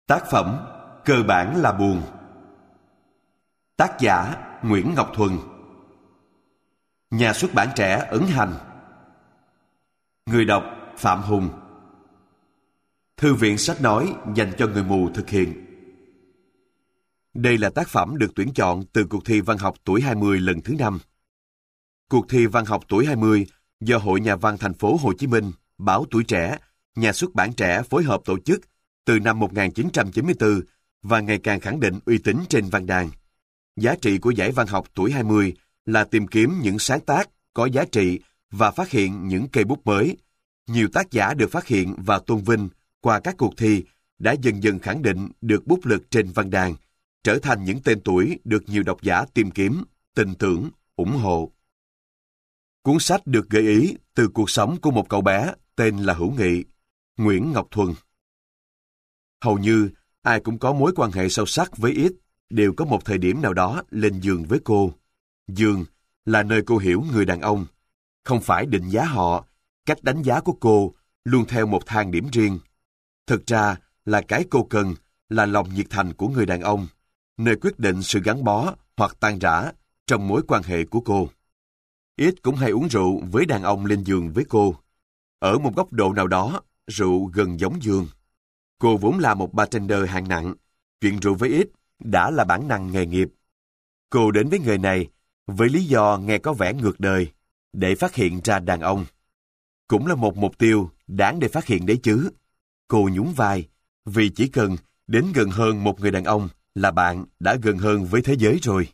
Tác phẩm Cơ bản là buồn. Tác giả Nguyễn Ngọc Thuần. Nhà xuất bản Trẻ Ấn Hành. Người đọc Phạm Hùng. Thư viện sách nói dành cho người mù thực hiện. Đây là tác phẩm được tuyển chọn từ cuộc thi văn học tuổi 20 lần thứ 5. Cuộc thi văn học tuổi 20 do Hội Nhà văn thành phố Hồ Chí Minh, Báo Tuổi Trẻ, Nhà xuất bản Trẻ phối hợp tổ chức từ năm 1994 và ngày càng khẳng định uy tín trên văn đàn. Giá trị của giải văn học tuổi 20 là tìm kiếm những sáng tác có giá trị và phát hiện những cây bút mới. Nhiều tác giả được phát hiện và tôn vinh qua các cuộc thi đã dần dần khẳng định được bút lực trên văn đàn, trở thành những tên tuổi được nhiều độc giả tìm kiếm, tin tưởng, ủng hộ. Cuốn sách được gợi ý từ cuộc sống của một cậu bé tên là Hữu Nghị, Nguyễn Ngọc Thuần. Hầu như ai cũng có mối quan hệ sâu sắc với X, đều có một thời điểm nào đó lên giường với cô. Giường là nơi cô hiểu người đàn ông, không phải định giá họ, cách đánh giá của cô luôn theo một thang điểm riêng. Thực ra là cái cô cần là lòng nhiệt thành của người đàn ông, nơi quyết định sự gắn bó hoặc tan rã trong mối quan hệ của cô. X cũng hay uống rượu với đàn ông lên giường với cô. Ở một góc độ nào đó, rượu gần giống giường. Cô vốn là một bartender hạng nặng, chuyện rượu với X đã là bản năng nghề nghiệp. Cô đến với nghề này với lý do nghe có vẻ ngược đời, để phát hiện ra đàn ông. Cũng là một mục tiêu đáng để phát hiện đấy chứ. Cô nhún vai, vì chỉ cần đến gần hơn một người đàn ông là bạn đã gần hơn với thế giới rồi.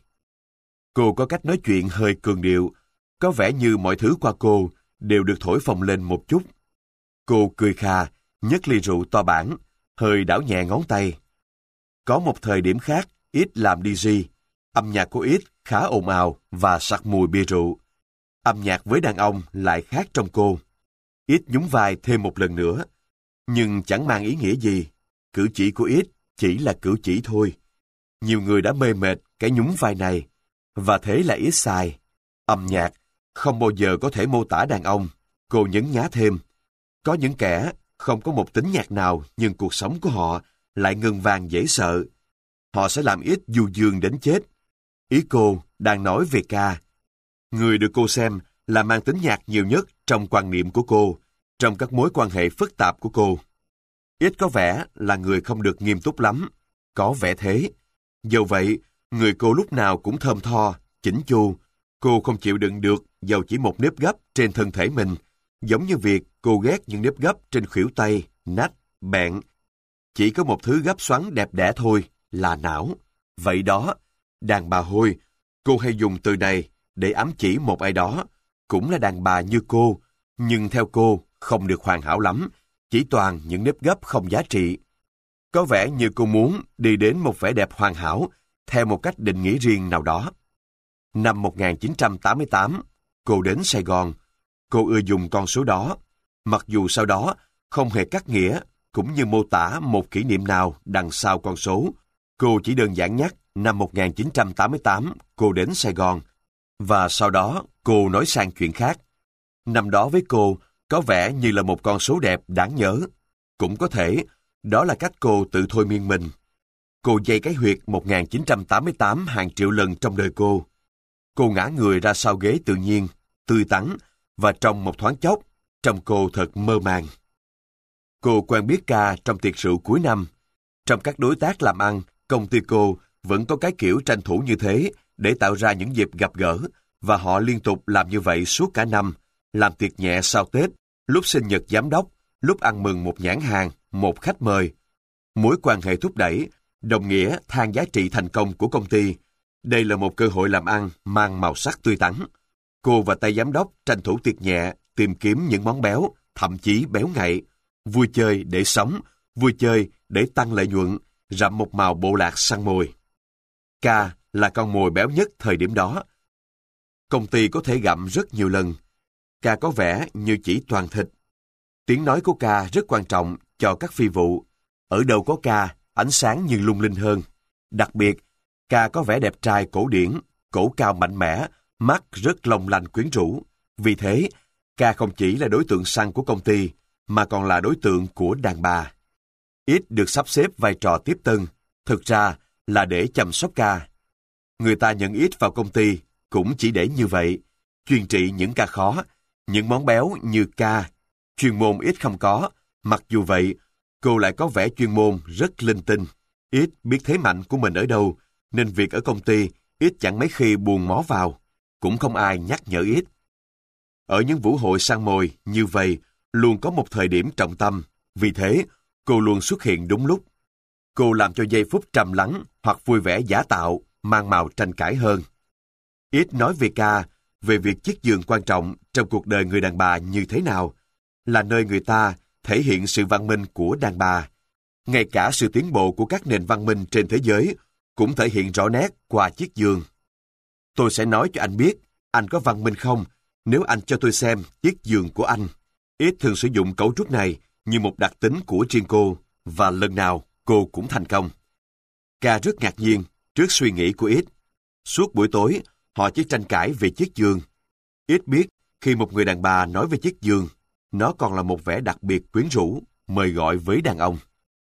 Cô có cách nói chuyện hơi cường điệu, có vẻ như mọi thứ qua cô đều được thổi phồng lên một chút. Cô cười khà, nhấc ly rượu to bản, hơi đảo nhẹ ngón tay. Có một thời điểm khác, X làm DJ. Âm nhạc của X khá ồn ào và sặc mùi bia rượu. Âm nhạc với đàn ông lại khác trong cô. X nhún vai thêm một lần nữa. Nhưng chẳng mang ý nghĩa gì. Cử chỉ của X chỉ là cử chỉ thôi. Nhiều người đã mê mệt cái nhún vai này. Và thế là X sai. Âm nhạc không bao giờ có thể mô tả đàn ông. Cô nhấn nhá thêm. Có những kẻ không có một tính nhạc nào, nhưng cuộc sống của họ lại ngân vang dễ sợ. Họ sẽ làm X du dương đến chết. Ý cô đang nói về ca. Người được cô xem là mang tính nhạc nhiều nhất trong quan niệm của cô, trong các mối quan hệ phức tạp của cô. X có vẻ là người không được nghiêm túc lắm, có vẻ thế. Dẫu vậy, người cô lúc nào cũng thơm tho, chỉnh chu. Cô không chịu đựng được dầu chỉ một nếp gấp trên thân thể mình, giống như việc cô ghét những nếp gấp trên khuỷu tay, nách, bẹn. Chỉ có một thứ gấp xoắn đẹp đẽ thôi, là não. Vậy đó, đàn bà hôi, cô hay dùng từ này để ám chỉ một ai đó, cũng là đàn bà như cô, nhưng theo cô không được hoàn hảo lắm, chỉ toàn những nếp gấp không giá trị. Có vẻ như cô muốn đi đến một vẻ đẹp hoàn hảo, theo một cách định nghĩa riêng nào đó. Năm 1988, cô đến Sài Gòn. Cô ưa dùng con số đó, mặc dù sau đó không hề cắt nghĩa, cũng như mô tả một kỷ niệm nào đằng sau con số. Cô chỉ đơn giản nhắc năm 1988 cô đến Sài Gòn, và sau đó cô nói sang chuyện khác. Năm đó với cô có vẻ như là một con số đẹp đáng nhớ. Cũng có thể đó là cách cô tự thôi miên mình. Cô dây cái huyệt 1988 hàng triệu lần trong đời cô. Cô ngã người ra sau ghế tự nhiên, tươi tắn, và trong một thoáng chốc, trông cô thật mơ màng. Cô quen biết ca trong tiệc rượu cuối năm. Trong các đối tác làm ăn, công ty cô vẫn có cái kiểu tranh thủ như thế để tạo ra những dịp gặp gỡ, và họ liên tục làm như vậy suốt cả năm, làm tiệc nhẹ sau Tết, lúc sinh nhật giám đốc, lúc ăn mừng một nhãn hàng, một khách mời. Mối quan hệ thúc đẩy, đồng nghĩa thang giá trị thành công của công ty. Đây là một cơ hội làm ăn mang màu sắc tươi tắn. Cô và tay giám đốc tranh thủ tiệc nhẹ, tìm kiếm những món béo, thậm chí béo ngậy, vui chơi để sống, vui chơi để tăng lợi nhuận, rậm một màu bộ lạc săn mồi. Ca là con mồi béo nhất thời điểm đó. Công ty có thể gặm rất nhiều lần. Ca có vẻ như chỉ toàn thịt. Tiếng nói của Ca rất quan trọng cho các phi vụ. Ở đâu có Ca, ánh sáng như lung linh hơn. Đặc biệt, Ca có vẻ đẹp trai cổ điển, cổ cao mạnh mẽ, mắt rất long lanh quyến rũ. Vì thế, Ca không chỉ là đối tượng săn của công ty, mà còn là đối tượng của đàn bà. Ít được sắp xếp vai trò tiếp tân, thực ra là để chăm sóc ca. Người ta nhận Ít vào công ty cũng chỉ để như vậy, chuyên trị những ca khó, những món béo như ca, chuyên môn Ít không có. Mặc dù vậy, cô lại có vẻ chuyên môn rất linh tinh. Ít biết thế mạnh của mình ở đâu, nên việc ở công ty Ít chẳng mấy khi buông mó vào, cũng không ai nhắc nhở Ít. Ở những vũ hội săn mồi như vậy, luôn có một thời điểm trọng tâm, vì thế cô luôn xuất hiện đúng lúc. Cô làm cho giây phút trầm lắng hoặc vui vẻ giả tạo mang màu tranh cãi hơn. Ít nói về ca, về việc chiếc giường quan trọng trong cuộc đời người đàn bà như thế nào, là nơi người ta thể hiện sự văn minh của đàn bà. Ngay cả sự tiến bộ của các nền văn minh trên thế giới cũng thể hiện rõ nét qua chiếc giường. Tôi sẽ nói cho anh biết anh có văn minh không nếu anh cho tôi xem chiếc giường của anh. Ít thường sử dụng cấu trúc này như một đặc tính của riêng cô, và lần nào cô cũng thành công. Ca rất ngạc nhiên trước suy nghĩ của Ít. Suốt buổi tối, họ chỉ tranh cãi về chiếc giường. Ít biết khi một người đàn bà nói về chiếc giường, nó còn là một vẻ đặc biệt quyến rũ, mời gọi với đàn ông.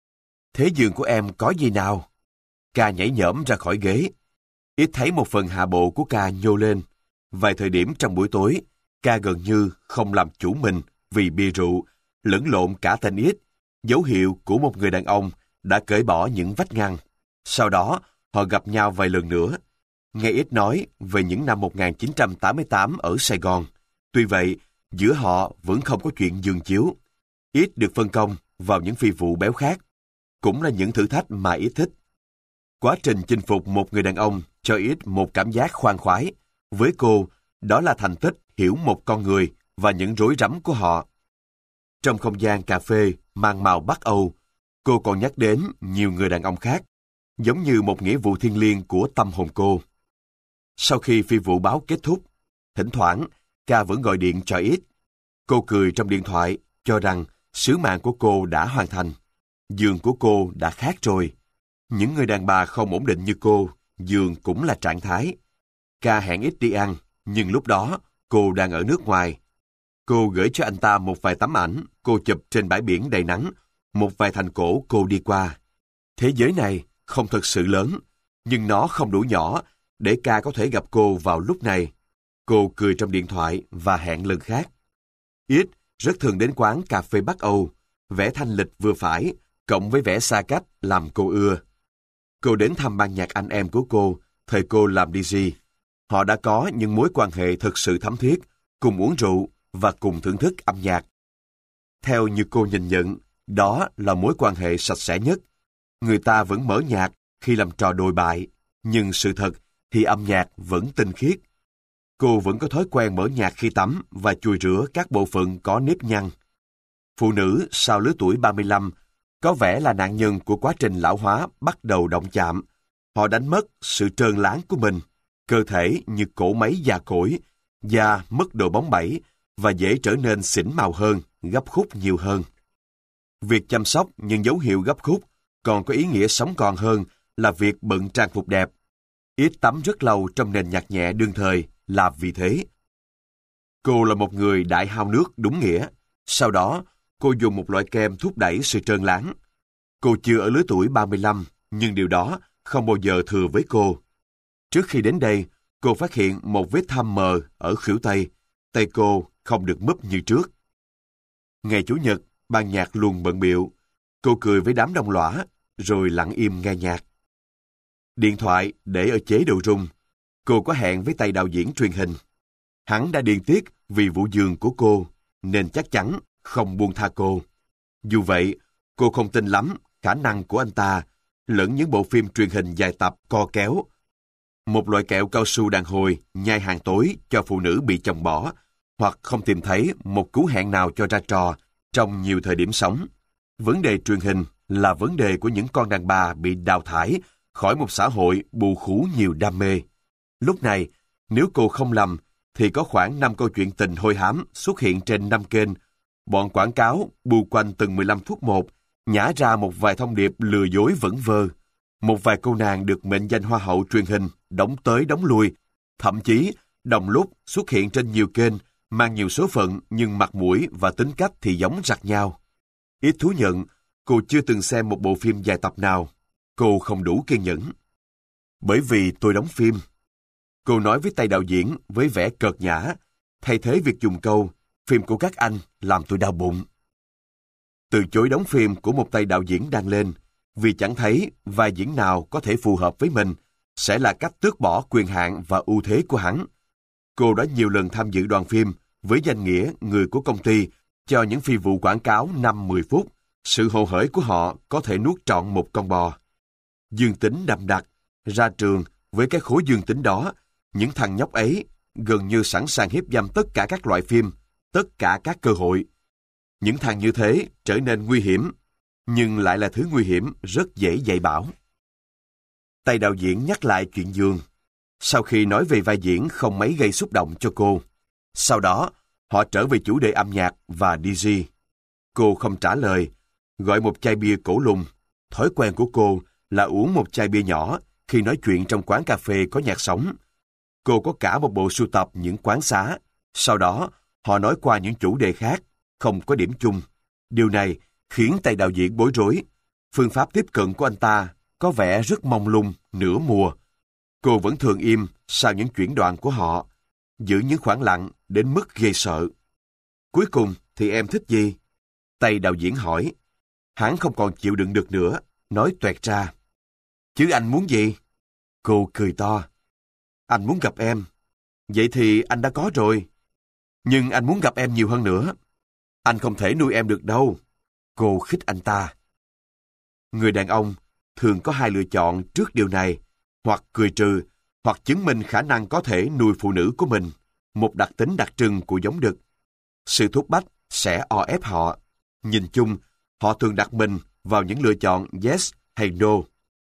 Thế giường của em có gì nào? Ca nhảy nhõm ra khỏi ghế. Ít thấy một phần hạ bộ của Ca nhô lên. Vài thời điểm trong buổi tối, Ca gần như không làm chủ mình vì bia rượu, lẫn lộn cả tên Ít, dấu hiệu của một người đàn ông đã cởi bỏ những vách ngăn. Sau đó, họ gặp nhau vài lần nữa. Nghe Ít nói về những năm 1988 ở Sài Gòn. Tuy vậy, giữa họ vẫn không có chuyện giường chiếu. Ít được phân công vào những phi vụ béo khác. Cũng là những thử thách mà Ít thích. Quá trình chinh phục một người đàn ông cho Ít một cảm giác khoan khoái. Với cô, đó là thành tích hiểu một con người và những rối rắm của họ. Trong không gian cà phê mang màu Bắc Âu, cô còn nhắc đến nhiều người đàn ông khác, giống như một nghĩa vụ thiêng liêng của tâm hồn cô. Sau khi phi vụ báo kết thúc, thỉnh thoảng, Ca vẫn gọi điện cho Ít. Cô cười trong điện thoại, cho rằng sứ mạng của cô đã hoàn thành. Giường của cô đã khác rồi. Những người đàn bà không ổn định như cô, giường cũng là trạng thái. Ca hẹn Ít đi ăn, nhưng lúc đó cô đang ở nước ngoài. Cô gửi cho anh ta một vài tấm ảnh cô chụp trên bãi biển đầy nắng, một vài thành cổ cô đi qua. Thế giới này không thật sự lớn, nhưng nó không đủ nhỏ để Ca có thể gặp cô vào lúc này. Cô cười trong điện thoại và hẹn lần khác. Ít rất thường đến quán cà phê Bắc Âu, vẻ thanh lịch vừa phải, cộng với vẻ xa cách làm cô ưa. Cô đến thăm ban nhạc anh em của cô, thời cô làm DJ. Họ đã có những mối quan hệ thực sự thấm thiết, cùng uống rượu và cùng thưởng thức âm nhạc. Theo như cô nhìn nhận, đó là mối quan hệ sạch sẽ nhất. Người ta vẫn mở nhạc khi làm trò đồi bại, nhưng sự thật thì âm nhạc vẫn tinh khiết. Cô vẫn có thói quen mở nhạc khi tắm và chùi rửa các bộ phận có nếp nhăn. Phụ nữ sau lứa tuổi 35 có vẻ là nạn nhân của quá trình lão hóa bắt đầu động chạm. Họ đánh mất sự trơn láng của mình, cơ thể như cỗ máy già cỗi, da mất độ bóng bẩy và dễ trở nên xỉn màu hơn, gấp khúc nhiều hơn. Việc chăm sóc những dấu hiệu gấp khúc còn có ý nghĩa sống còn hơn là việc bận trang phục đẹp. Ít tắm rất lâu trong nền nhạc nhẹ đương thời là vì thế. Cô là một người đại hao nước đúng nghĩa. Sau đó, cô dùng một loại kem thúc đẩy sự trơn láng. Cô chưa ở lứa tuổi 35, nhưng điều đó không bao giờ thừa với cô. Trước khi đến đây, cô phát hiện một vết thâm mờ ở khuỷu tay. Tay cô không được múp như trước. Ngày Chủ nhật, ban nhạc luôn bận bịu. Cô cười với đám đông lõa, rồi lặng im nghe nhạc. Điện thoại để ở chế độ rung. Cô có hẹn với tay đạo diễn truyền hình. Hắn đã điên tiết vì vụ giường của cô, nên chắc chắn không buông tha cô. Dù vậy, cô không tin lắm khả năng của anh ta, lẫn những bộ phim truyền hình dài tập co kéo. Một loại kẹo cao su đàn hồi nhai hàng tối cho phụ nữ bị chồng bỏ, hoặc không tìm thấy một cú hẹn nào cho ra trò trong nhiều thời điểm sống. Vấn đề truyền hình là vấn đề của những con đàn bà bị đào thải khỏi một xã hội bù khú nhiều đam mê. Lúc này, nếu cô không lầm, thì có khoảng 5 câu chuyện tình hôi hám xuất hiện trên 5 kênh. Bọn quảng cáo bù quanh từng 15 phút một, nhả ra một vài thông điệp lừa dối vẩn vơ. Một vài cô nàng được mệnh danh hoa hậu truyền hình, đóng tới đóng lui, thậm chí đồng lúc xuất hiện trên nhiều kênh, mang nhiều số phận nhưng mặt mũi và tính cách thì giống rặt nhau. Ít thú nhận, Cô chưa từng xem một bộ phim dài tập nào. Cô không đủ kiên nhẫn. Bởi vì tôi đóng phim. Cô nói với tay đạo diễn với vẻ cợt nhã, thay thế việc dùng câu, phim của các anh làm tôi đau bụng. Từ chối đóng phim của một tay đạo diễn đang lên, vì chẳng thấy vai diễn nào có thể phù hợp với mình, sẽ là cách tước bỏ quyền hạn và ưu thế của hắn. Cô đã nhiều lần tham dự đoàn phim với danh nghĩa người của công ty cho những phi vụ quảng cáo 5-10 phút. Sự hồ hởi của họ có thể nuốt trọn một con bò. Dương tính đậm đặc, ra trường với cái khối dương tính đó, những thằng nhóc ấy gần như sẵn sàng hiếp dâm tất cả các loại phim, tất cả các cơ hội. Những thằng như thế trở nên nguy hiểm, nhưng lại là thứ nguy hiểm rất dễ dạy bảo. Tay đạo diễn nhắc lại chuyện Dương. Sau khi nói về vai diễn không mấy gây xúc động cho cô. Sau đó, họ trở về chủ đề âm nhạc và DJ. Cô không trả lời, gọi một chai bia cổ lùng. Thói quen của cô là uống một chai bia nhỏ khi nói chuyện trong quán cà phê có nhạc sống. Cô có cả một bộ sưu tập những quán xá. Sau đó, họ nói qua những chủ đề khác, không có điểm chung. Điều này khiến tay đạo diễn bối rối. Phương pháp tiếp cận của anh ta có vẻ rất mông lung, nửa mùa. Cô vẫn thường im sau những chuyển đoạn của họ, giữ những khoảng lặng đến mức ghê sợ. Cuối cùng thì em thích gì? Tay đạo diễn hỏi. Hắn không còn chịu đựng được nữa, nói toẹt ra. Chứ anh muốn gì? Cô cười to. Anh muốn gặp em. Vậy thì anh đã có rồi. Nhưng anh muốn gặp em nhiều hơn nữa. Anh không thể nuôi em được đâu. Cô khích anh ta. Người đàn ông thường có hai lựa chọn trước điều này, hoặc cười trừ, hoặc chứng minh khả năng có thể nuôi phụ nữ của mình, một đặc tính đặc trưng của giống đực. Sự thúc bách sẽ o ép họ. Nhìn chung, họ thường đặt mình vào những lựa chọn yes hay no.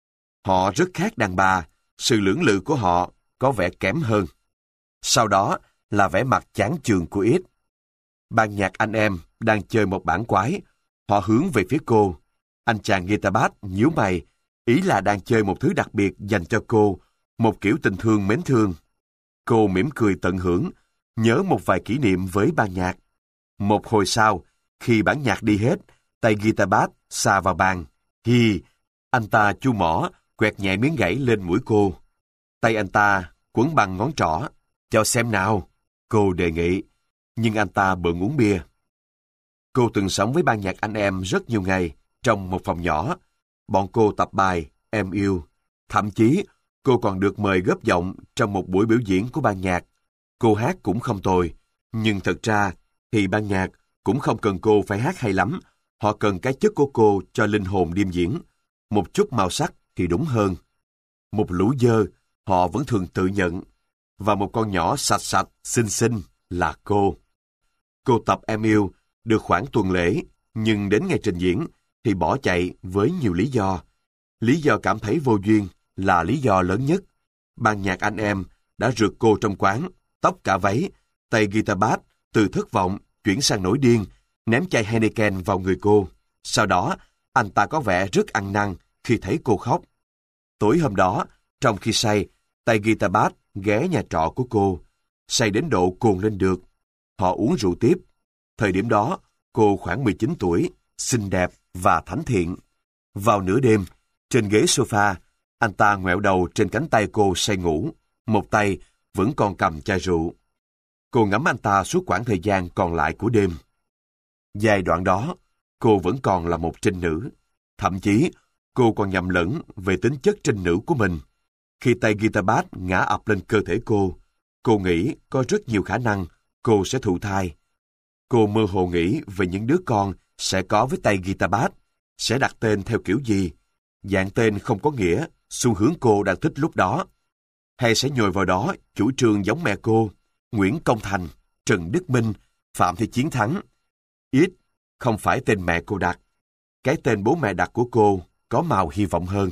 Họ rất khác đàn bà, sự lưỡng lự của họ có vẻ kém hơn. Sau đó là vẻ mặt chán chường của Ít. Ban nhạc anh em đang chơi một bản quái. Họ hướng về phía cô. Anh chàng guitar bass nhíu mày, ý là đang chơi một thứ đặc biệt dành cho cô, một kiểu tình thương mến thương. Cô mỉm cười tận hưởng, nhớ một vài kỷ niệm với ban nhạc. Một hồi sau, khi bản nhạc đi hết, tay guitar bass xà vào bàn. Hi, anh ta chu mỏ, quẹt nhẹ miếng gãy lên mũi cô. Tay anh ta quấn bằng ngón trỏ. Cho xem nào, cô đề nghị. Nhưng anh ta bận uống bia. Cô từng sống với ban nhạc anh em rất nhiều ngày, trong một phòng nhỏ. Bọn cô tập bài Em Yêu. Thậm chí, cô còn được mời góp giọng trong một buổi biểu diễn của ban nhạc. Cô hát cũng không tồi, nhưng thật ra thì ban nhạc cũng không cần cô phải hát hay lắm. Họ cần cái chất của cô cho linh hồn đêm diễn. Một chút màu sắc thì đúng hơn. Một lũ dơ, họ vẫn thường tự nhận. Và một con nhỏ sạch sạch, xinh xinh là cô. Cô tập Em Yêu được khoảng tuần lễ, nhưng đến ngày trình diễn thì bỏ chạy với nhiều lý do. Lý do cảm thấy vô duyên là lý do lớn nhất. Ban nhạc anh em đã rượt cô trong quán, tóc cả váy, tay guitar bass từ thất vọng chuyển sang nổi điên, ném chai Heineken vào người cô. Sau đó, anh ta có vẻ rất ăn năn khi thấy cô khóc. Tối hôm đó, trong khi say, tay guitar bass ghé nhà trọ của cô, say đến độ cuồng lên được. Họ uống rượu tiếp. Thời điểm đó, cô khoảng 19 tuổi, xinh đẹp và thánh thiện. Vào nửa đêm, trên ghế sofa, anh ta ngoẹo đầu trên cánh tay cô say ngủ, một tay vẫn còn cầm chai rượu. Cô ngắm anh ta suốt quãng thời gian còn lại của đêm. Giai đoạn đó, cô vẫn còn là một trinh nữ. Thậm chí, cô còn nhầm lẫn về tính chất trinh nữ của mình. Khi tay guitar bass ngã ập lên cơ thể cô nghĩ có rất nhiều khả năng cô sẽ thụ thai. Cô mơ hồ nghĩ về những đứa con sẽ có với tay guitar bass, sẽ đặt tên theo kiểu gì. Dạng tên không có nghĩa xu hướng cô đang thích lúc đó. Hay sẽ nhồi vào đó chủ trương giống mẹ cô, Nguyễn Công Thành, Trần Đức Minh, Phạm Thị Chiến Thắng. Ít không phải tên mẹ cô đặt. Cái tên bố mẹ đặt của cô có màu hy vọng hơn.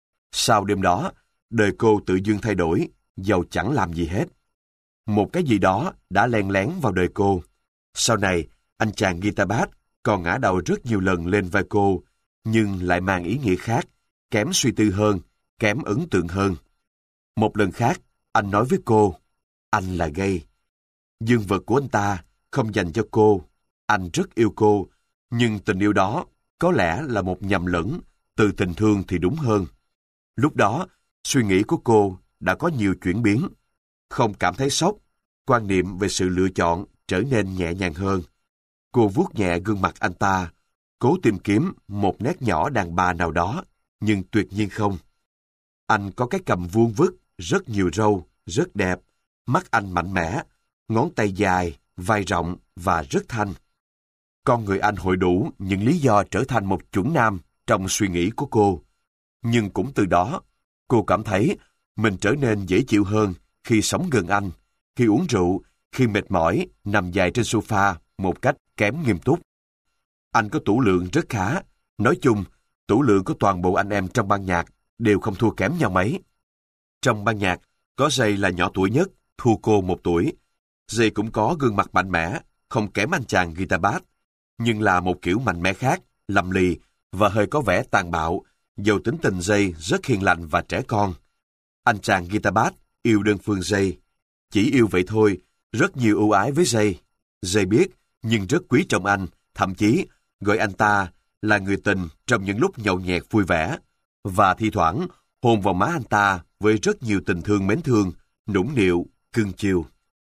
Sau đêm đó, đời cô tự dưng thay đổi, dầu chẳng làm gì hết. Một cái gì đó đã len lén vào đời cô. Sau này, anh chàng guitar bass còn ngã đầu rất nhiều lần lên vai cô, nhưng lại mang ý nghĩa khác, kém suy tư hơn, kém ấn tượng hơn. Một lần khác, anh nói với cô, anh là gay. Dương vật của anh ta không dành cho cô. Anh rất yêu cô, nhưng tình yêu đó Có lẽ là một nhầm lẫn, từ tình thương thì đúng hơn. Lúc đó, suy nghĩ của cô đã có nhiều chuyển biến. Không cảm thấy sốc, quan niệm về sự lựa chọn trở nên nhẹ nhàng hơn. Cô vuốt nhẹ gương mặt anh ta, cố tìm kiếm một nét nhỏ đàn bà nào đó, nhưng tuyệt nhiên không. Anh có cái cằm vuông vức, rất nhiều râu, rất đẹp, mắt anh mạnh mẽ, ngón tay dài, vai rộng và rất thanh. Con người anh hội đủ những lý do trở thành một chuẩn nam trong suy nghĩ của cô. Nhưng cũng từ đó, cô cảm thấy mình trở nên dễ chịu hơn khi sống gần anh, khi uống rượu, khi mệt mỏi, nằm dài trên sofa một cách kém nghiêm túc. Anh có tủ lượng rất khá. Nói chung, tủ lượng của toàn bộ anh em trong ban nhạc đều không thua kém nhau mấy. Trong ban nhạc, có Jay là nhỏ tuổi nhất, thua cô 1 tuổi. Jay cũng có gương mặt mạnh mẽ, không kém anh chàng guitar bass, nhưng là một kiểu mạnh mẽ khác, lầm lì và hơi có vẻ tàn bạo, dầu tính tình Jay rất hiền lành và trẻ con. Anh chàng guitar bass yêu đơn phương Jay. Chỉ yêu vậy thôi, rất nhiều ưu ái với Jay. Jay biết, nhưng rất quý trọng anh, thậm chí gọi anh ta là người tình trong những lúc nhậu nhẹt vui vẻ, và thi thoảng hôn vào má anh ta với rất nhiều tình thương mến thương, nũng nịu, cưng chiều.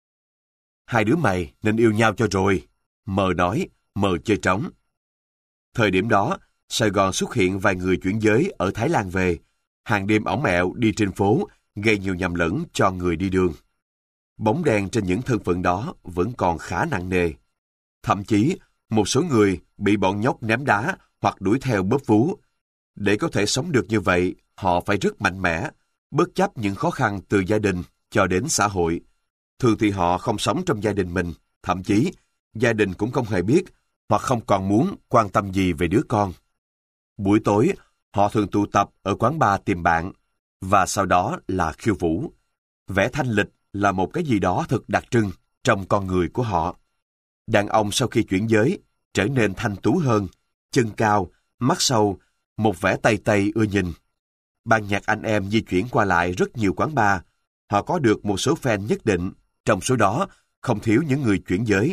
Hai đứa mày nên yêu nhau cho rồi, mờ nói, mờ chơi trống. Thời điểm đó, Sài Gòn xuất hiện vài người chuyển giới ở Thái Lan về, hàng đêm ỏng ẹo đi trên phố, gây nhiều nhầm lẫn cho người đi đường. Bóng đèn trên những thân phận đó vẫn còn khá nặng nề. Thậm chí, một số người bị bọn nhóc ném đá hoặc đuổi theo bóp vú. Để có thể sống được như vậy, họ phải rất mạnh mẽ, bất chấp những khó khăn từ gia đình cho đến xã hội. Thường thì họ không sống trong gia đình mình, thậm chí gia đình cũng không hề biết hoặc không còn muốn quan tâm gì về đứa con. Buổi tối, họ thường tụ tập ở quán bar tìm bạn, và sau đó là khiêu vũ. Vẻ thanh lịch là một cái gì đó thật đặc trưng trong con người của họ. Đàn ông sau khi chuyển giới trở nên thanh tú hơn, chân cao, mắt sâu, một vẻ tây tây ưa nhìn. Ban nhạc anh em di chuyển qua lại rất nhiều quán bar. Họ có được một số fan nhất định, trong số đó không thiếu những người chuyển giới.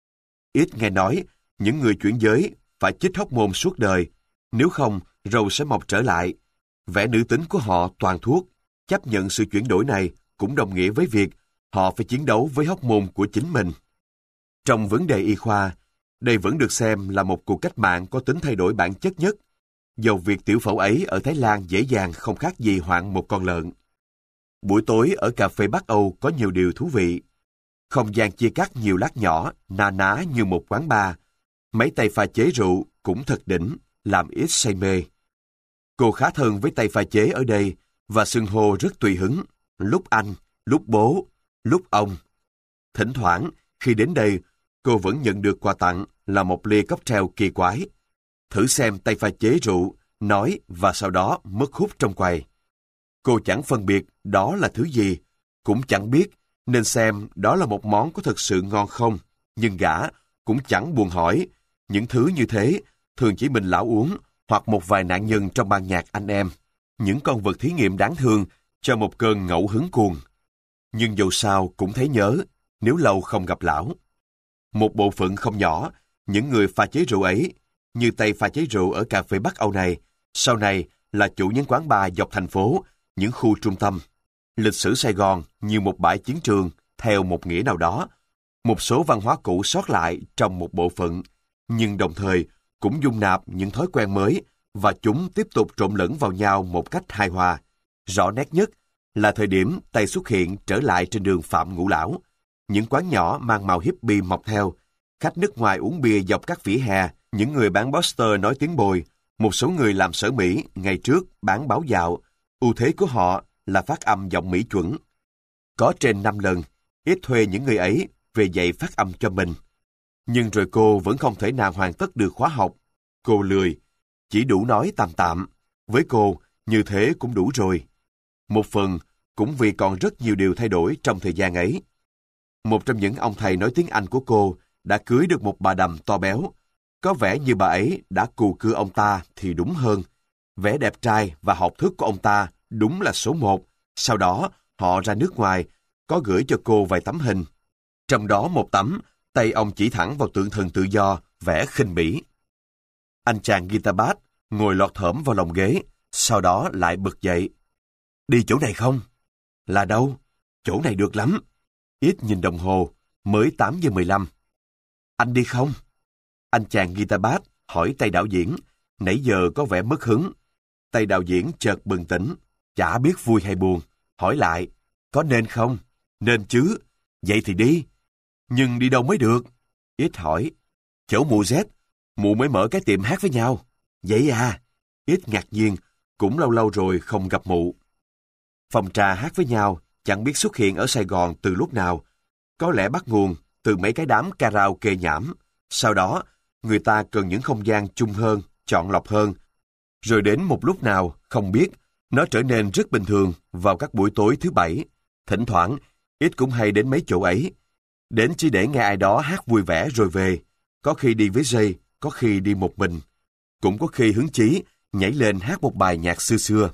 Ít nghe nói, những người chuyển giới phải chích hóc môn suốt đời, nếu không râu sẽ mọc trở lại. Vẻ nữ tính của họ toàn thuốc. Chấp nhận sự chuyển đổi này cũng đồng nghĩa với việc họ phải chiến đấu với hóc môn của chính mình. Trong vấn đề y khoa, đây vẫn được xem là một cuộc cách mạng có tính thay đổi bản chất nhất, dầu việc tiểu phẫu ấy ở Thái Lan dễ dàng không khác gì hoạn một con lợn. Buổi tối ở cà phê Bắc Âu có nhiều điều thú vị. Không gian chia cắt nhiều lát nhỏ, na ná như một quán bar. Mấy tay pha chế rượu cũng thật đỉnh, làm ít say mê. Cô khá thân với tay pha chế ở đây và xưng hô rất tùy hứng, lúc anh, lúc bố, lúc ông. Thỉnh thoảng, khi đến đây, cô vẫn nhận được quà tặng là một ly cocktail kỳ quái. Thử xem tay pha chế rượu, nói và sau đó mất hút trong quầy. Cô chẳng phân biệt đó là thứ gì, cũng chẳng biết nên xem đó là một món có thực sự ngon không, nhưng gã cũng chẳng buồn hỏi. Những thứ như thế thường chỉ mình lão uống hoặc một vài nạn nhân trong ban nhạc anh em, những con vật thí nghiệm đáng thương cho một cơn ngẫu hứng cuồng. Nhưng dầu sao cũng thấy nhớ, nếu lâu không gặp lão. Một bộ phận không nhỏ, những người pha chế rượu ấy, như tay pha chế rượu ở cà phê Bắc Âu này, sau này là chủ những quán bar dọc thành phố, những khu trung tâm. Lịch sử Sài Gòn như một bãi chiến trường, theo một nghĩa nào đó. Một số văn hóa cũ sót lại trong một bộ phận, nhưng đồng thời cũng dung nạp những thói quen mới và chúng tiếp tục trộn lẫn vào nhau một cách hài hòa. Rõ nét nhất là thời điểm Tây xuất hiện trở lại trên đường Phạm Ngũ Lão. Những quán nhỏ mang màu hippie mọc theo, khách nước ngoài uống bia dọc các vỉa hè, những người bán poster nói tiếng bồi, một số người làm sở Mỹ ngày trước bán báo dạo. Ưu thế của họ là phát âm giọng Mỹ chuẩn. Có trên 5 lần, ít thuê những người ấy về dạy phát âm cho mình. Nhưng rồi cô vẫn không thể nào hoàn tất được khóa học. Cô lười, chỉ đủ nói tạm tạm. Với cô, như thế cũng đủ rồi. Một phần cũng vì còn rất nhiều điều thay đổi trong thời gian ấy. Một trong những ông thầy nói tiếng Anh của cô đã cưới được một bà đầm to béo. Có vẻ như bà ấy đã cù cưa ông ta thì đúng hơn. Vẻ đẹp trai và học thức của ông ta đúng là số 1. Sau đó, họ ra nước ngoài, có gửi cho cô vài tấm hình. Trong đó một tấm, tay ông chỉ thẳng vào tượng thần tự do, vẻ khinh bỉ. Anh chàng guitar bass ngồi lọt thởm vào lòng ghế, sau đó lại bật dậy. Đi chỗ này không? Là đâu? Chỗ này được lắm. Ít nhìn đồng hồ, mới 8:15. Anh đi không? Anh chàng guitar bass hỏi tay đạo diễn, nãy giờ có vẻ mất hứng. Tay đạo diễn chợt bừng tỉnh, chả biết vui hay buồn, hỏi lại, có nên không? Nên chứ, vậy thì đi. Nhưng đi đâu mới được? Ít hỏi, chỗ mụ Z, mụ mới mở cái tiệm hát với nhau. Vậy à? Ít ngạc nhiên, cũng lâu lâu rồi không gặp mụ. Phòng trà hát với nhau chẳng biết xuất hiện ở Sài Gòn từ lúc nào. Có lẽ bắt nguồn từ mấy cái đám karaoke nhảm. Sau đó, người ta cần những không gian chung hơn, chọn lọc hơn. Rồi đến một lúc nào, không biết, nó trở nên rất bình thường vào các buổi tối thứ Bảy. Thỉnh thoảng, Ít cũng hay đến mấy chỗ ấy. Đến chỉ để nghe ai đó hát vui vẻ rồi về. Có khi đi với Jay, có khi đi một mình. Cũng có khi hứng chí, nhảy lên hát một bài nhạc xưa xưa.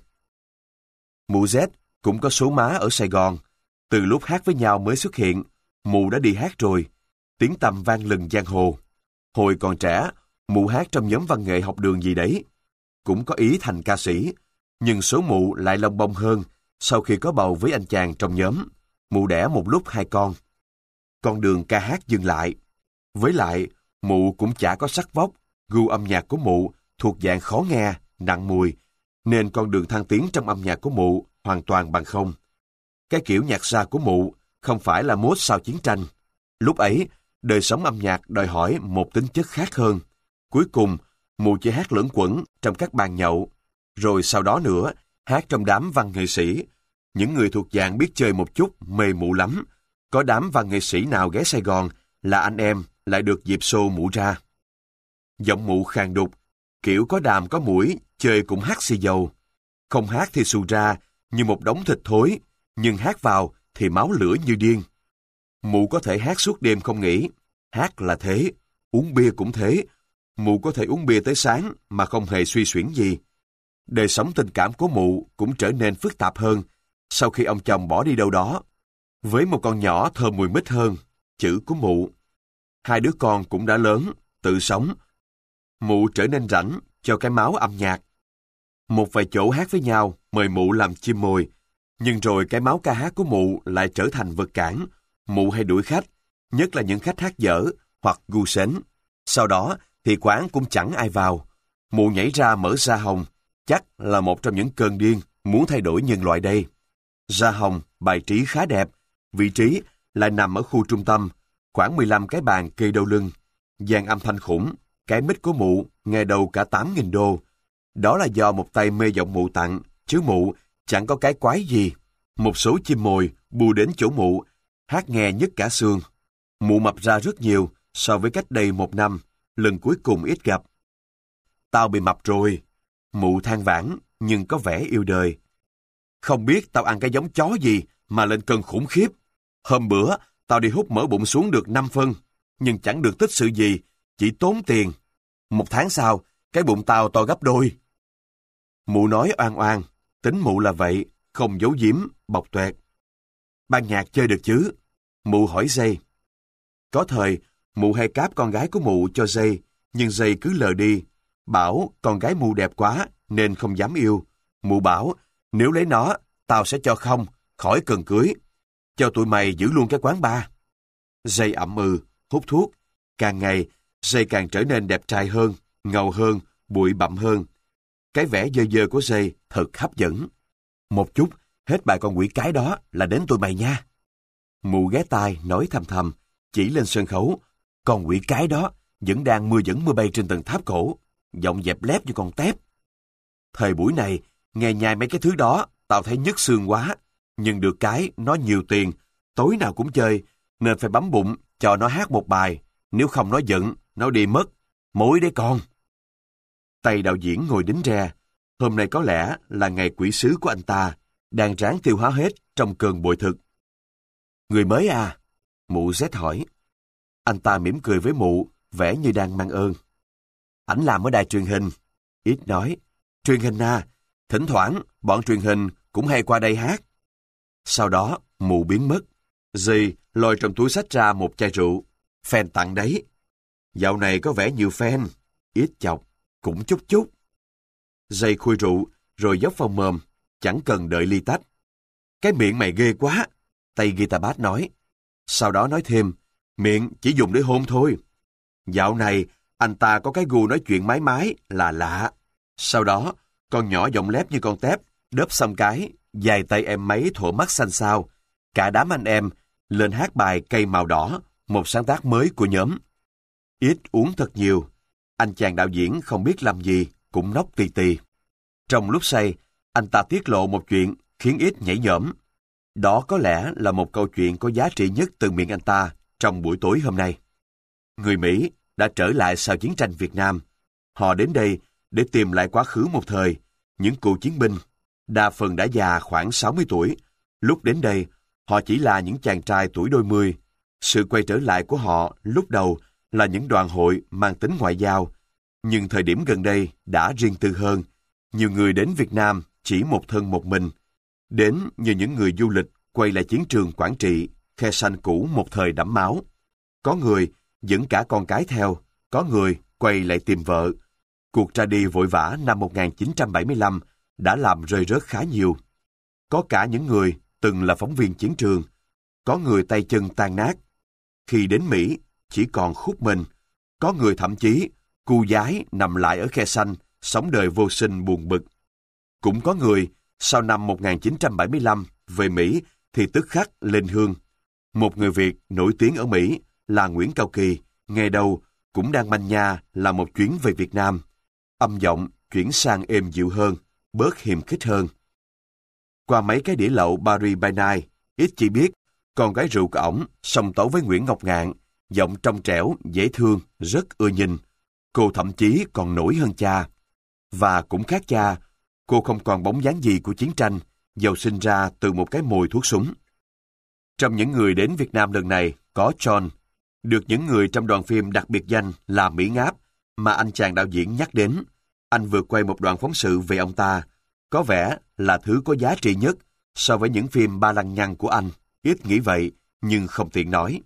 Mụ Z cũng có số má ở Sài Gòn. Từ lúc hát với nhau mới xuất hiện, mụ đã đi hát rồi. Tiếng tăm vang lừng giang hồ. Hồi còn trẻ, mụ hát trong nhóm văn nghệ học đường gì đấy. Cũng có ý thành ca sĩ, nhưng số mụ lại lông bông hơn sau khi có bầu với anh chàng trong nhóm. Mụ đẻ một lúc 2 con. Con đường ca hát dừng lại. Với lại, mụ cũng chả có sắc vóc, gu âm nhạc của mụ thuộc dạng khó nghe, nặng mùi, nên con đường thăng tiến trong âm nhạc của mụ hoàn toàn bằng không. Cái kiểu nhạc xa của mụ không phải là mốt sau chiến tranh. Lúc ấy, đời sống âm nhạc đòi hỏi một tính chất khác hơn. Cuối cùng, mụ chỉ hát luẩn quẩn trong các bàn nhậu. Rồi sau đó nữa, hát trong đám văn nghệ sĩ. Những người thuộc dạng biết chơi một chút mê mụ lắm. Có đám văn nghệ sĩ nào ghé Sài Gòn là anh em lại được dịp xô mụ ra. Giọng mụ khàn đục, kiểu có đàm có mũi, chơi cũng hát xì dầu. Không hát thì xù ra như một đống thịt thối, nhưng hát vào thì máu lửa như điên. Mụ có thể hát suốt đêm không nghỉ. Hát là thế, uống bia cũng thế. Mụ có thể uống bia tới sáng mà không hề suy xuyển gì. Đời sống tình cảm của mụ cũng trở nên phức tạp hơn sau khi ông chồng bỏ đi đâu đó. Với một con nhỏ thơm mùi mít hơn, chữ của mụ. 2 đứa con cũng đã lớn, tự sống. Mụ trở nên rảnh cho cái máu âm nhạc. Một vài chỗ hát với nhau mời mụ làm chim mồi, nhưng rồi cái máu ca hát của mụ lại trở thành vật cản. Mụ hay đuổi khách, nhất là những khách hát dở hoặc gu sến. Sau đó thì quán cũng chẳng ai vào. Mụ nhảy ra mở ra hồng, chắc là một trong những cơn điên muốn thay đổi nhân loại đây. Ra hồng bài trí khá đẹp, vị trí lại nằm ở khu trung tâm, khoảng 15 cái bàn kê đầu lưng. Dàn âm thanh khủng, cái mic của mụ nghe đâu cả 8.000 đô. Đó là do một tay mê giọng mụ tặng, chứ mụ chẳng có cái quái gì. Một số chim mồi bù đến chỗ mụ, hát nghe nhức cả xương. Mụ mập ra rất nhiều so với cách đây 1 năm, lần cuối cùng ít gặp. Tao bị mập rồi. Mụ than vãn, nhưng có vẻ yêu đời. Không biết tao ăn cái giống chó gì mà lên cân khủng khiếp. Hôm bữa, tao đi hút mỡ bụng xuống được 5 phân, nhưng chẳng được tích sự gì, chỉ tốn tiền. 1 tháng sau, cái bụng tao to gấp đôi. Mụ nói oan oan, tính mụ là vậy, không giấu giếm, bộc tuẹt. Ban nhạc chơi được chứ? Mụ hỏi Jay. Có thời, mụ hay cáp con gái của mụ cho Jay, nhưng Jay cứ lờ đi. Bảo con gái mụ đẹp quá, nên không dám yêu. Mụ bảo, nếu lấy nó, tao sẽ cho không, khỏi cần cưới. Cho tụi mày giữ luôn cái quán bar. Jay ậm hút thuốc. Càng ngày, Jay càng trở nên đẹp trai hơn, ngầu hơn, bụi bặm hơn. Cái vẻ dơ dơ của Jay thật hấp dẫn. Một chút, hết bài con quỷ cái đó là đến tụi mày nha. Mụ ghé tai nói thầm thầm, chỉ lên sân khấu. Con quỷ cái đó vẫn đang mưa dẫn mưa bay trên tầng tháp cổ, giọng dẹp lép như con tép. Thời buổi này, nghe nhai mấy cái thứ đó, tao thấy nhức xương quá. Nhưng được cái, nó nhiều tiền, tối nào cũng chơi, nên phải bấm bụng cho nó hát một bài. Nếu không nó giận, nó đi mất. Mối đấy con. Tay đạo diễn ngồi đính re. Hôm nay có lẽ là ngày quỷ sứ của anh ta, đang ráng tiêu hóa hết trong cơn bội thực. Người mới à? Mụ Z hỏi. Anh ta mỉm cười với mụ, vẻ như đang mang ơn. Ảnh làm ở đài truyền hình. Ít nói. Truyền hình à? Thỉnh thoảng, bọn truyền hình cũng hay qua đây hát. Sau đó, mụ biến mất. Dì lôi trong túi xách ra một chai rượu. Fan tặng đấy. Dạo này có vẻ nhiều fan. Ít chọc. cũng chút chút. Dây khui rượu, rồi dốc vào mồm, chẳng cần đợi ly tách. Cái miệng mày ghê quá, tay guitar bass nói. Sau đó nói thêm, miệng chỉ dùng để hôn thôi. Dạo này, anh ta có cái gu nói chuyện mái mái là lạ. Sau đó, con nhỏ giọng lép như con tép, đớp xong cái, dài tay em máy thổ mắt xanh xao. Cả đám anh em lên hát bài Cây màu đỏ, một sáng tác mới của nhóm. Ít uống thật nhiều. Anh chàng đạo diễn không biết làm gì, cũng nốc tì tì. Trong lúc say, anh ta tiết lộ một chuyện khiến Ít nhảy nhõm. Đó có lẽ là một câu chuyện có giá trị nhất từ miệng anh ta trong buổi tối hôm nay. Người Mỹ đã trở lại sau chiến tranh Việt Nam. Họ đến đây để tìm lại quá khứ một thời, những cựu chiến binh, đa phần đã già khoảng 60 tuổi. Lúc đến đây, họ chỉ là những chàng trai tuổi đôi mươi. Sự quay trở lại của họ lúc đầu là những đoàn hội mang tính ngoại giao, nhưng thời điểm gần đây đã riêng tư hơn. Nhiều người đến Việt Nam chỉ một thân một mình, đến như những người du lịch quay lại chiến trường Quảng Trị, khe sanh cũ một thời đẫm máu. Có người dẫn cả con cái theo, có người quay lại tìm vợ. Cuộc ra đi vội vã năm 1975 đã làm rơi rớt khá nhiều. Có cả những người từng là phóng viên chiến trường, có người tay chân tan nát. Khi đến Mỹ, chỉ còn khúc mình. Có người thậm chí cu dái nằm lại ở khe sanh, sống đời vô sinh buồn bực. Cũng có người sau năm 1975 về Mỹ thì tức khắc lên hương. Một người Việt nổi tiếng ở Mỹ là Nguyễn Cao Kỳ, ngày đầu cũng đang manh nha làm một chuyến về Việt Nam. Âm giọng chuyển sang êm dịu hơn, bớt hiềm khích hơn. Qua mấy cái đĩa lậu Paris by Night, Ít chỉ biết con gái rượu của ổng song tấu với Nguyễn Ngọc Ngạn, giọng trong trẻo, dễ thương, rất ưa nhìn. Cô thậm chí còn nổi hơn cha. Và cũng khác cha, cô không còn bóng dáng gì của chiến tranh, dầu sinh ra từ một cái mồi thuốc súng. Trong những người đến Việt Nam lần này có John, được những người trong đoàn phim đặc biệt danh là Mỹ Ngáp mà anh chàng đạo diễn nhắc đến. Anh vừa quay một đoạn phóng sự về ông ta, có vẻ là thứ có giá trị nhất so với những phim ba lăng nhăng của anh. Ít nghĩ vậy, nhưng không tiện nói.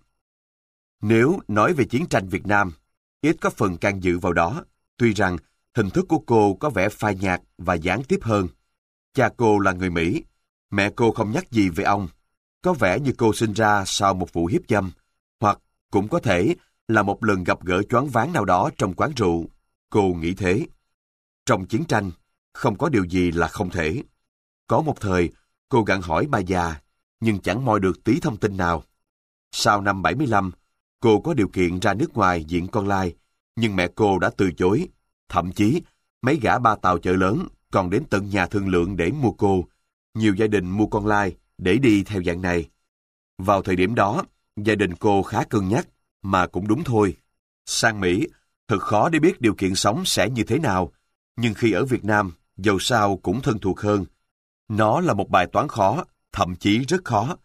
Nếu nói về chiến tranh Việt Nam, Ít có phần can dự vào đó, tuy rằng hình thức của cô có vẻ phai nhạt và gián tiếp hơn. Cha cô là người Mỹ, mẹ cô không nhắc gì về ông. Có vẻ như cô sinh ra sau một vụ hiếp dâm, hoặc cũng có thể là một lần gặp gỡ choáng váng nào đó trong quán rượu. Cô nghĩ thế. Trong chiến tranh, không có điều gì là không thể. Có một thời, cô gặng hỏi bà già, nhưng chẳng moi được tí thông tin nào. Sau năm 75, cô có điều kiện ra nước ngoài diễn con lai, nhưng mẹ cô đã từ chối. Thậm chí, mấy gã ba tàu chợ lớn còn đến tận nhà thương lượng để mua cô. Nhiều gia đình mua con lai để đi theo dạng này. Vào thời điểm đó, gia đình cô khá cân nhắc, mà cũng đúng thôi. Sang Mỹ, thật khó để biết điều kiện sống sẽ như thế nào, nhưng khi ở Việt Nam, dầu sao cũng thân thuộc hơn. Nó là một bài toán khó, thậm chí rất khó.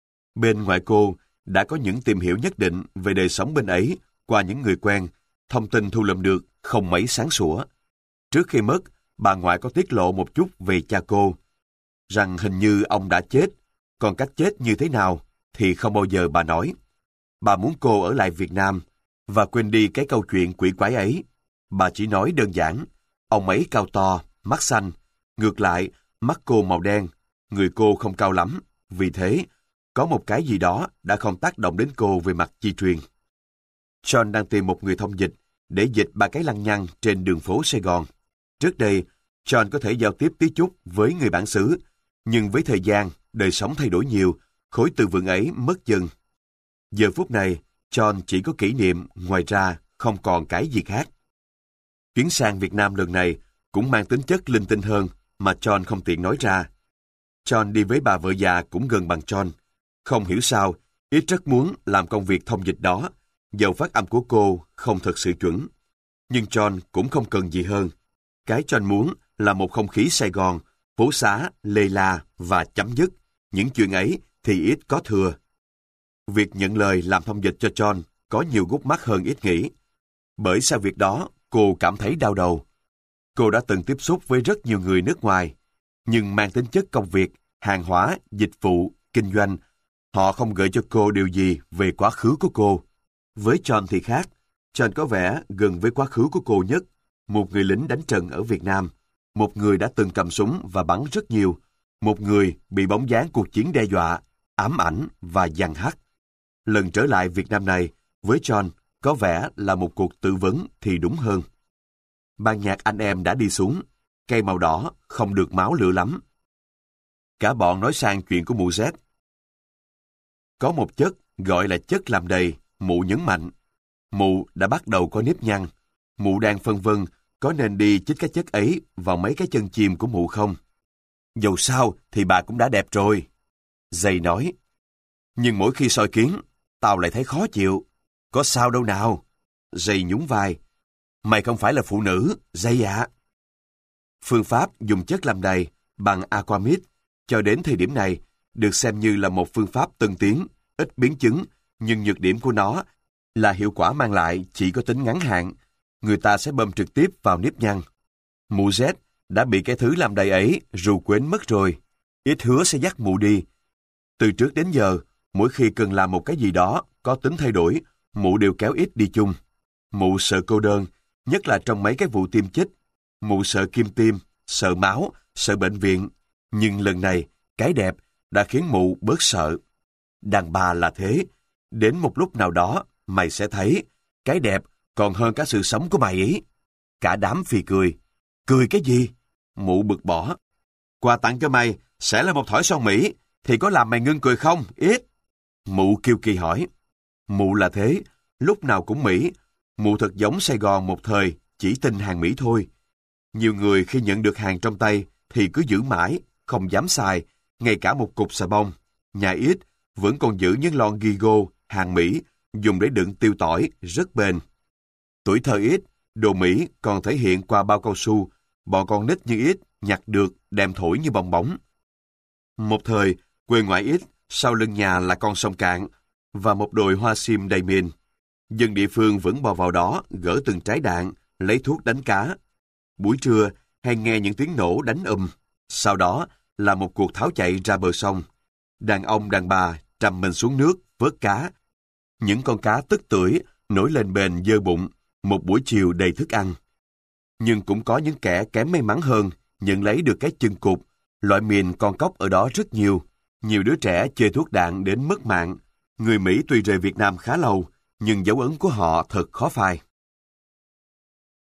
Bên ngoại cô đã có những tìm hiểu nhất định về đời sống bên ấy qua những người quen, thông tin thu lượm được không mấy sáng sủa. Trước khi mất, bà ngoại có tiết lộ một chút về cha cô, rằng hình như ông đã chết, còn cách chết như thế nào thì không bao giờ bà nói. Bà muốn cô ở lại Việt Nam và quên đi cái câu chuyện quỷ quái ấy. Bà chỉ nói đơn giản, ông ấy cao to, mắt xanh, ngược lại, mắt cô màu đen, người cô không cao lắm, vì thế, có một cái gì đó đã không tác động đến cô về mặt di truyền. John đang tìm một người thông dịch để dịch ba cái lăng nhăng trên đường phố Sài Gòn. Trước đây, John có thể giao tiếp tí chút với người bản xứ, nhưng với thời gian, đời sống thay đổi nhiều, khối từ vựng ấy mất dần. Giờ phút này, John chỉ có kỷ niệm, ngoài ra không còn cái gì khác. Chuyến sang Việt Nam lần này cũng mang tính chất linh tinh hơn mà John không tiện nói ra. John đi với bà vợ già cũng gần bằng John. Không hiểu sao, Ít rất muốn làm công việc thông dịch đó, dầu phát âm của cô không thật sự chuẩn. Nhưng John cũng không cần gì hơn. Cái John muốn là một không khí Sài Gòn, phố xá, lê la và chấm dứt. Những chuyện ấy thì Ít có thừa. Việc nhận lời làm thông dịch cho John có nhiều gút mắt hơn Ít nghĩ. Bởi sau việc đó, cô cảm thấy đau đầu. Cô đã từng tiếp xúc với rất nhiều người nước ngoài, nhưng mang tính chất công việc, hàng hóa, dịch vụ, kinh doanh, họ không gợi cho cô điều gì về quá khứ của cô. Với John thì khác, John có vẻ gần với quá khứ của cô nhất, một người lính đánh trần ở Việt Nam, một người đã từng cầm súng và bắn rất nhiều, một người bị bóng dáng cuộc chiến đe dọa, ám ảnh và giằng hắt. Lần trở lại Việt Nam này, với John, có vẻ là một cuộc tự vấn thì đúng hơn. Ban nhạc anh em đã đi xuống, cây màu đỏ không được máu lửa lắm. Cả bọn nói sang chuyện của mụ Z. Có một chất gọi là chất làm đầy, mụ nhấn mạnh. Mụ đã bắt đầu có nếp nhăn. Mụ đang phân vân có nên đi chích cái chất ấy vào mấy cái chân chim của mụ không. Dầu sao thì bà cũng đã đẹp rồi. Dây nói. Nhưng mỗi khi soi kiến, tao lại thấy khó chịu. Có sao đâu nào. Dây nhún vai. Mày không phải là phụ nữ, Dây ạ. Phương pháp dùng chất làm đầy bằng Aquamid cho đến thời điểm này được xem như là một phương pháp tân tiến, ít biến chứng, nhưng nhược điểm của nó là hiệu quả mang lại chỉ có tính ngắn hạn. Người ta sẽ bơm trực tiếp vào nếp nhăn. Mụ Z đã bị cái thứ làm đầy ấy rù quến mất rồi. Ít hứa sẽ dắt mụ đi. Từ trước đến giờ, mỗi khi cần làm một cái gì đó có tính thay đổi, mụ đều kéo ít đi chung. Mụ sợ cô đơn, nhất là trong mấy cái vụ tiêm chích. Mụ sợ kim tiêm, sợ máu, sợ bệnh viện. Nhưng lần này, cái đẹp đã khiến mụ bớt sợ. Đàn bà là thế. Đến một lúc nào đó, mày sẽ thấy cái đẹp còn hơn cả sự sống của mày ấy. Cả đám phì cười. Cười cái gì? Mụ bực bỏ. Quà tặng cho mày sẽ là một thỏi son Mỹ, thì có làm mày ngưng cười không? Ít. Mụ kiêu kỳ hỏi. Mụ là thế, lúc nào cũng Mỹ. Mụ thật giống Sài Gòn một thời, chỉ tin hàng Mỹ thôi. Nhiều người khi nhận được hàng trong tay thì cứ giữ mãi, không dám xài, ngay cả một cục xà bông. Nhà ít vẫn còn giữ những lon Gigo, hàng Mỹ, dùng để đựng tiêu tỏi, rất bền. Tuổi thơ ít, đồ Mỹ còn thể hiện qua bao cao su, bọn con nít như ít nhặt được, đem thổi như bong bóng. Một thời, quê ngoại ít, sau lưng nhà là con sông cạn, và một đồi hoa sim đầy mìn. Dân địa phương vẫn bò vào đó, gỡ từng trái đạn, lấy thuốc đánh cá. Buổi trưa, hay nghe những tiếng nổ đánh sau đó là một cuộc tháo chạy ra bờ sông. Đàn ông đàn bà trầm mình xuống nước, vớt cá. Những con cá tức tưởi nổi lên bền dơ bụng, một buổi chiều đầy thức ăn. Nhưng cũng có những kẻ kém may mắn hơn, nhận lấy được cái chân cụt. Loại mìn con cóc ở đó rất nhiều. Nhiều đứa trẻ chơi thuốc đạn đến mất mạng. Người Mỹ tuy rời Việt Nam khá lâu, nhưng dấu ấn của họ thật khó phai.